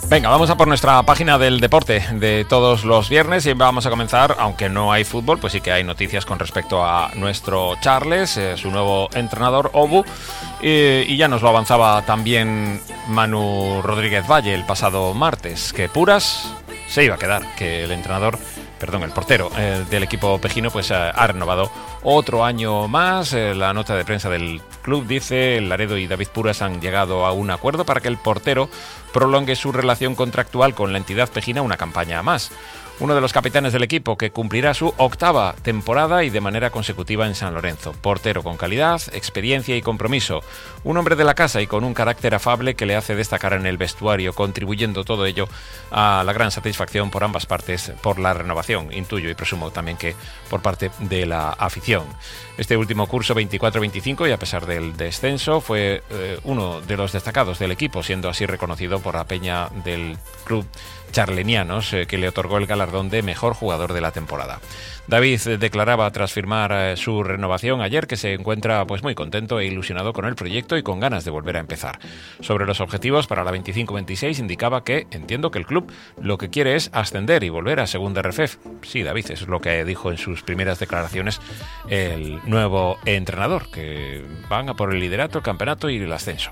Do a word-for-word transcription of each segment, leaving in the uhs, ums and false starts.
Venga, vamos a por nuestra página del deporte de todos los viernes y vamos a comenzar, aunque no hay fútbol, pues sí que hay noticias con respecto a nuestro Charles, eh, su nuevo entrenador, Obu, eh, y ya nos lo avanzaba también Manu Rodríguez Valle el pasado martes, que Puras se iba a quedar, que el entrenador, perdón, el portero eh, del equipo pejino, pues eh, ha renovado otro año más. Eh, la nota de prensa del club dice: Laredo y David Puras han llegado a un acuerdo para que el portero prolongue su relación contractual con la entidad pejina una campaña más. Uno de los capitanes del equipo que cumplirá su octava temporada y de manera consecutiva en San Lorenzo. Portero con calidad, experiencia y compromiso. Un hombre de la casa y con un carácter afable que le hace destacar en el vestuario, contribuyendo todo ello a la gran satisfacción por ambas partes por la renovación. Intuyo y presumo también que por parte de la afición. Este último curso veinticuatro veinticinco, y a pesar del descenso, fue eh, uno de los destacados del equipo, siendo así reconocido por la peña del club charlenianos, eh, que le otorgó el galardón de mejor jugador de la temporada. David eh, declaraba tras firmar eh, su renovación ayer que se encuentra pues muy contento e ilusionado con el proyecto y con ganas de volver a empezar. Sobre los objetivos para la veinticinco veintiséis indicaba que entiendo que el club lo que quiere es ascender y volver a Segunda R F E F. Sí, David, eso es lo que dijo en sus primeras declaraciones el nuevo entrenador, que van a por el liderato, el campeonato y el ascenso.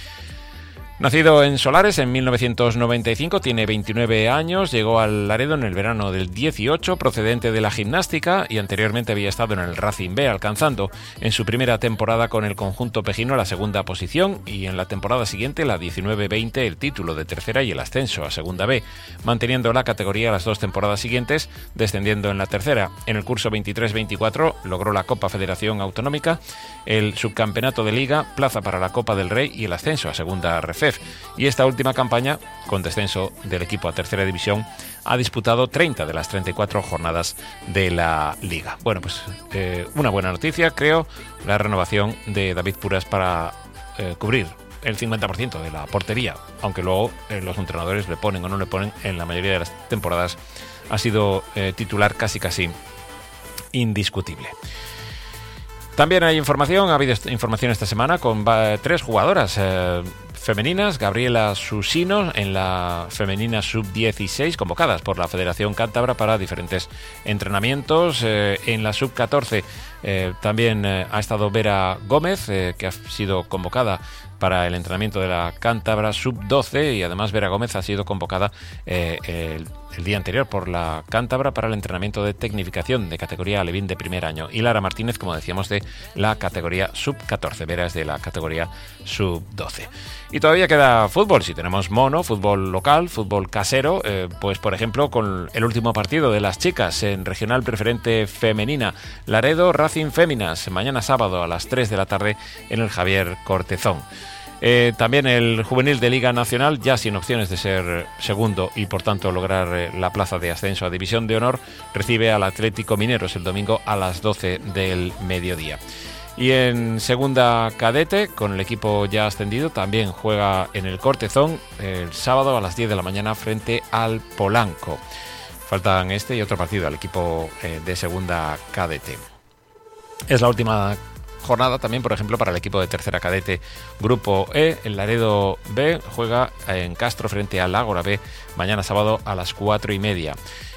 Nacido en Solares en mil novecientos noventa y cinco, tiene veintinueve años, llegó al Laredo en el verano del dieciocho, procedente de la gimnástica, y anteriormente había estado en el Racing B, alcanzando en su primera temporada con el conjunto pejino la segunda posición y en la temporada siguiente, la diecinueve veinte, el título de tercera y el ascenso a Segunda B, manteniendo la categoría las dos temporadas siguientes, descendiendo en la tercera. En el curso veintitrés veinticuatro logró la Copa Federación Autonómica, el subcampeonato de Liga, plaza para la Copa del Rey y el ascenso a Segunda R F E F. Y esta última campaña, con descenso del equipo a tercera división, ha disputado treinta de las treinta y cuatro jornadas de la Liga. Bueno, pues eh, una buena noticia, creo, la renovación de David Puras para eh, cubrir el cincuenta por ciento de la portería, aunque luego eh, los entrenadores le ponen o no le ponen, en la mayoría de las temporadas ha sido eh, titular casi casi indiscutible. También hay información, ha habido información esta semana con va, tres jugadoras eh, femeninas, Gabriela Susino en la femenina sub dieciséis, convocadas por la Federación Cántabra para diferentes entrenamientos. Eh, en la sub catorce eh, también eh, ha estado Vera Gómez, eh, que ha sido convocada para el entrenamiento de la Cántabra sub doce, y además Vera Gómez ha sido convocada eh, el, el día anterior por la Cántabra para el entrenamiento de tecnificación de categoría alevín de primer año, y Lara Martínez, como decíamos, de la categoría sub catorce. Vera es de la categoría sub doce. Y todavía queda fútbol, si tenemos mono, fútbol local, fútbol casero, eh, pues por ejemplo con el último partido de las chicas en Regional Preferente Femenina, Laredo Racing Féminas, mañana sábado a las tres de la tarde en el Javier Cortezón. Eh, también el juvenil de Liga Nacional, ya sin opciones de ser segundo y por tanto lograr eh, la plaza de ascenso a División de Honor, recibe al Atlético Mineros el domingo a las doce del mediodía. Y en segunda cadete, con el equipo ya ascendido, también juega en el Cortezón el sábado a las diez de la mañana frente al Polanco. Faltan este y otro partido al equipo eh, de segunda cadete. Es la última jornada también, por ejemplo, para el equipo de tercera cadete Grupo E. El Laredo B juega en Castro frente al Ágora B mañana sábado a las cuatro y media.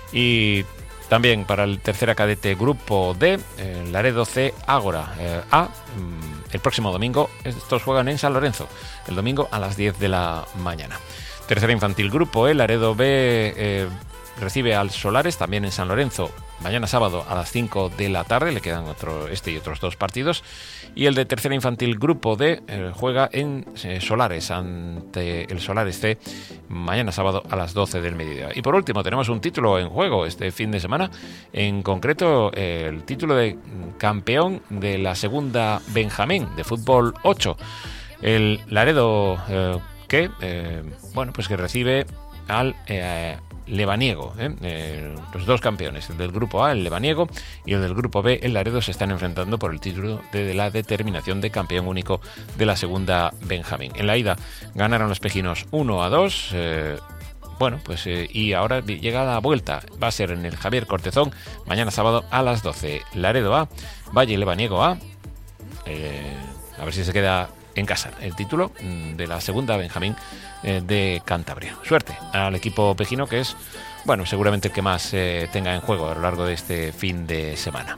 Y también para el tercera cadete Grupo D, el Laredo C Ágora eh, A, el próximo domingo. Estos juegan en San Lorenzo, el domingo a las diez de la mañana. Tercera infantil Grupo E, Laredo B eh, recibe al Solares, también en San Lorenzo, mañana sábado a las cinco de la tarde. Le quedan otro, este y otros dos partidos. Y el de tercera infantil Grupo D eh, juega en eh, Solares ante el Solares C mañana sábado a las doce del mediodía. Y por último tenemos un título en juego este fin de semana, en concreto eh, el título de campeón de la segunda Benjamín de fútbol ocho. El Laredo eh, que eh, bueno pues que recibe al eh, Lebaniego, ¿eh? Eh, los dos campeones, el del grupo A, el Lebaniego, y el del grupo B, el Laredo, se están enfrentando por el título de, de la determinación de campeón único de la segunda Benjamín. En la ida ganaron los pejinos uno a dos, eh, bueno, pues eh, y ahora llega la vuelta, va a ser en el Javier Cortezón, mañana sábado a las doce. Laredo A, Valle Lebaniego A, eh, a ver si se queda en casa el título de la segunda Benjamín eh, de Cantabria. Suerte al equipo pejino, que es, bueno, seguramente el que más eh, tenga en juego a lo largo de este fin de semana.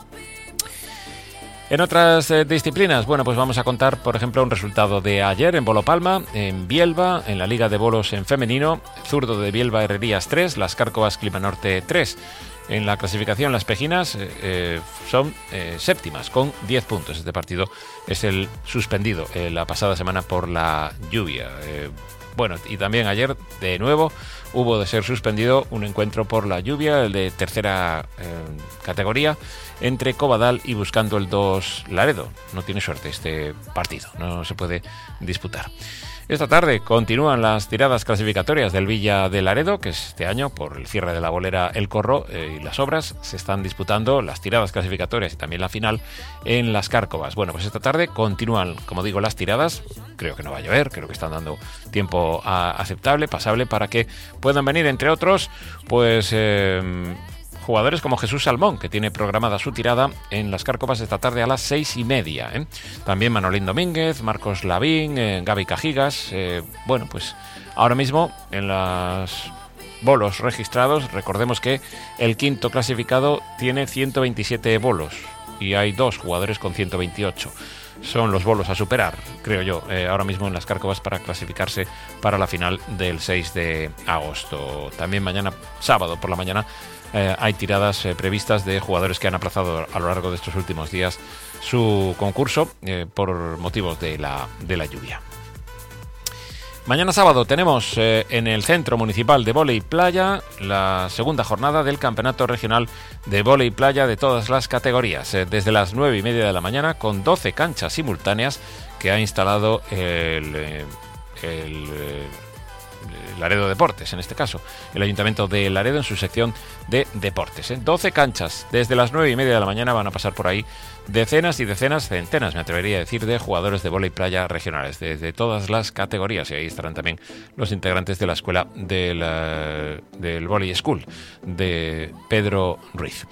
En otras eh, disciplinas, bueno, pues vamos a contar, por ejemplo, un resultado de ayer en Bolo Palma, en Bielba, en la Liga de Bolos en femenino, Zurdo de Bielba Herrerías tres, Las Cárcovas Climanorte tres. En la clasificación, las pejinas eh, son eh, séptimas con diez puntos. Este partido es el suspendido eh, la pasada semana por la lluvia. Eh, bueno, y también ayer, de nuevo, hubo de ser suspendido un encuentro por la lluvia, el de tercera eh, categoría, entre Covadal y Buscando el dos Laredo. No tiene suerte este partido, no se puede disputar. Esta tarde continúan las tiradas clasificatorias del Villa de Laredo, que este año, por el cierre de la bolera El Corro eh, y las obras, se están disputando las tiradas clasificatorias y también la final en Las Cárcovas. Bueno, pues esta tarde continúan, como digo, las tiradas. Creo que no va a llover, creo que están dando tiempo a, aceptable, pasable, para que puedan venir, entre otros, pues... Eh, jugadores como Jesús Salmón, que tiene programada su tirada en Las Cárcovas esta tarde a las seis y media. ¿eh? También Manolín Domínguez, Marcos Lavín, eh, Gaby Cajigas. Eh, bueno, pues ahora mismo en los bolos registrados, recordemos que el quinto clasificado tiene ciento veintisiete bolos y hay dos jugadores con ciento veintiocho. Son los bolos a superar, creo yo, eh, ahora mismo en Las Cárcovas para clasificarse para la final del seis de agosto. También mañana, sábado por la mañana, Eh, hay tiradas eh, previstas de jugadores que han aplazado a lo largo de estos últimos días su concurso eh, por motivos de la, de la lluvia. Mañana sábado tenemos eh, en el Centro Municipal de Vóley Playa la segunda jornada del Campeonato Regional de Vóley Playa de todas las categorías, eh, desde las nueve y media de la mañana, con doce canchas simultáneas que ha instalado el... Eh, el eh, Laredo Deportes, en este caso, el Ayuntamiento de Laredo en su sección de deportes. ¿eh? doce canchas, desde las nueve y media de la mañana van a pasar por ahí decenas y decenas, centenas, me atrevería a decir, de jugadores de vóley playa regionales, de, de todas las categorías, y ahí estarán también los integrantes de la escuela de la, del Volley School de Pedro Ruiz.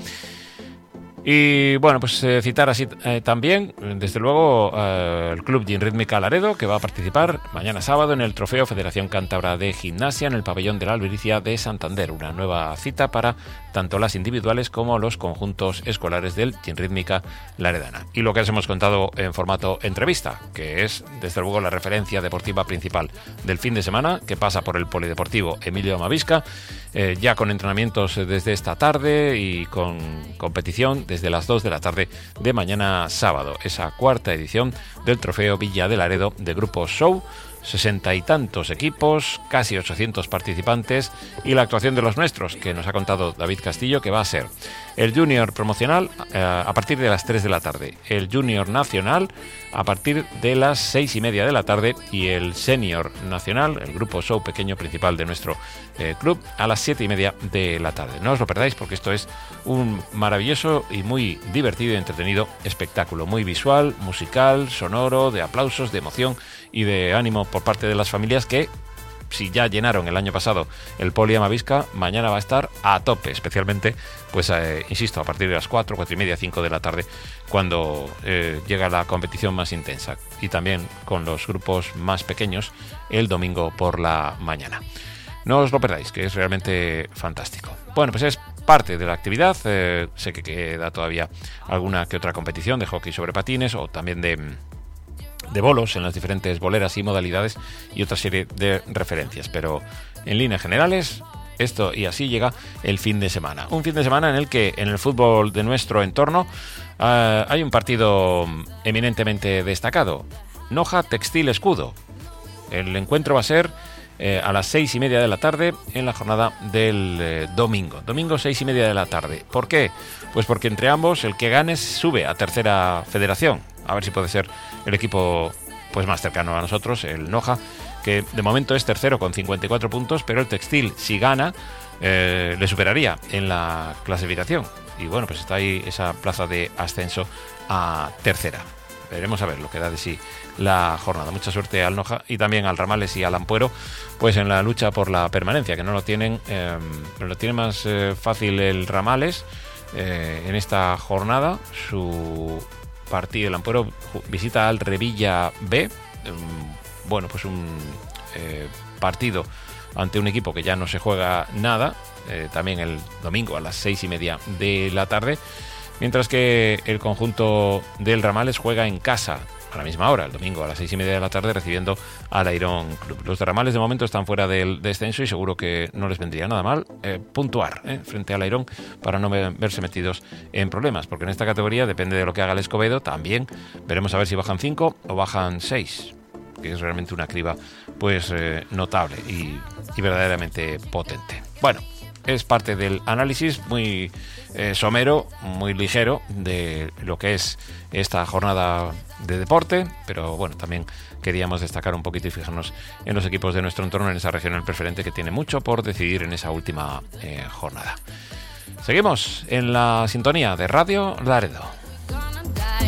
Y bueno, pues eh, citar así eh, también, desde luego, eh, el Club Gimrítmica Laredo, que va a participar mañana sábado en el Trofeo Federación Cántabra de Gimnasia en el Pabellón de la Albericia de Santander. Una nueva cita para tanto las individuales como los conjuntos escolares del Gimrítmica Laredana. Y lo que os hemos contado en formato entrevista, que es, desde luego, la referencia deportiva principal del fin de semana, que pasa por el Polideportivo Emilio Amavisca, eh, ya con entrenamientos desde esta tarde y con competición desde las dos de la tarde de mañana sábado, esa cuarta edición del Trofeo Villa de Laredo de Grupo Show, sesenta y tantos equipos, casi ochocientos participantes, y la actuación de los nuestros, que nos ha contado David Castillo, que va a ser el Junior Promocional eh, a partir de las tres de la tarde, el Junior Nacional a partir de las seis y media de la tarde y el Senior Nacional, el Grupo Show pequeño principal de nuestro eh, club, a las siete y media de la tarde. No os lo perdáis, porque esto es un maravilloso y muy divertido y entretenido espectáculo, muy visual, musical, sonoro, de aplausos, de emoción y de ánimo por parte de las familias, que, si ya llenaron el año pasado el Poli Amavisca, mañana va a estar a tope, especialmente, pues eh, insisto, a partir de las cuatro, cuatro y media, cinco de la tarde, cuando eh, llega la competición más intensa, y también con los grupos más pequeños el domingo por la mañana. No os lo perdáis, que es realmente fantástico. Bueno, pues es parte de la actividad. Eh, sé que queda todavía alguna que otra competición de hockey sobre patines, o también de... de bolos en las diferentes boleras y modalidades, y otra serie de referencias, pero en líneas generales esto, y así llega el fin de semana, un fin de semana en el que en el fútbol de nuestro entorno uh, hay un partido eminentemente destacado: Noja Textil Escudo. El encuentro va a ser eh, a las seis y media de la tarde en la jornada del eh, domingo domingo seis y media de la tarde. ¿Por qué? Pues porque entre ambos el que gane sube a tercera federación. A ver si puede ser el equipo pues más cercano a nosotros, el Noja, que de momento es tercero con cincuenta y cuatro puntos, pero el Textil, si gana, eh, le superaría en la clasificación. Y bueno, pues está ahí esa plaza de ascenso a tercera. Veremos a ver lo que da de sí la jornada. Mucha suerte al Noja y también al Ramales y al Ampuero, pues en la lucha por la permanencia, que no lo tienen, eh, lo tiene más eh, fácil el Ramales eh, en esta jornada. Su partido. El Ampuero visita al Revilla B. Bueno, pues un eh, partido ante un equipo que ya no se juega nada, eh, también el domingo a las seis y media de la tarde, mientras que el conjunto del Ramales juega en casa a la misma hora, el domingo a las seis y media de la tarde, recibiendo al Airón Club. Los de Ramales de momento están fuera del descenso y seguro que no les vendría nada mal eh, puntuar eh, frente al Airón para no verse metidos en problemas, porque en esta categoría depende de lo que haga el Escobedo. También veremos a ver si bajan cinco o bajan seis, que es realmente una criba pues eh, notable y, y verdaderamente potente. Bueno, es parte del análisis muy eh, somero, muy ligero de lo que es esta jornada de deporte, pero bueno, también queríamos destacar un poquito y fijarnos en los equipos de nuestro entorno, en esa regional preferente que tiene mucho por decidir en esa última eh, jornada. Seguimos en la sintonía de Radio Laredo.